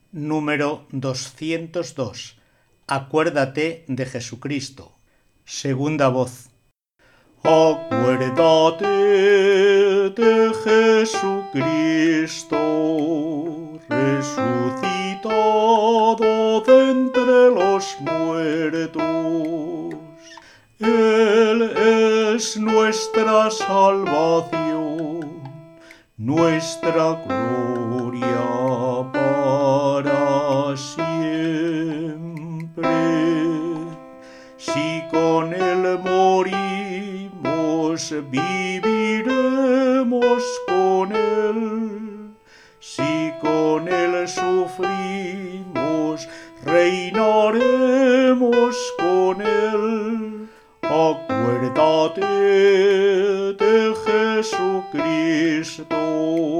Número 202. Acuérdate de Jesucristo. Segunda voz. Acuérdate de Jesucristo, resucitado de entre los muertos. Él es nuestra salvación, nuestra gloria para siempre. Si con Él morimos, viviremos con Él. Si con Él sufrimos, reinaremos con Él. Acuérdate de Jesucristo,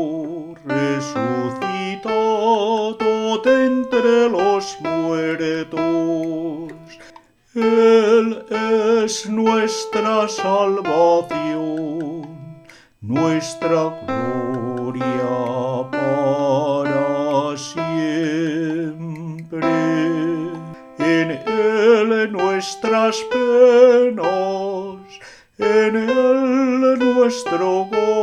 resucitado de entre los muertos. Él es nuestra salvación, nuestra gloria para siempre. En Él nuestras penas, en Él nuestro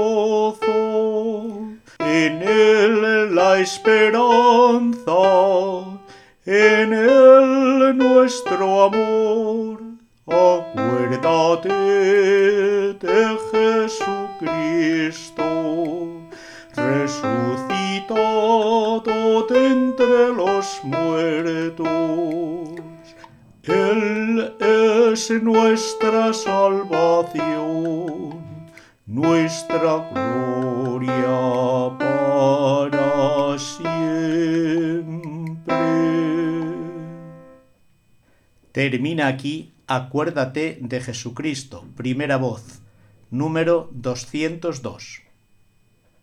gozo, en Él la esperanza, en Él nuestro amor. Acuérdate de Jesucristo, resucitado de entre los muertos. Él es nuestra salvación, nuestra gloria para siempre. Termina aquí Acuérdate de Jesucristo, primera voz, número 202.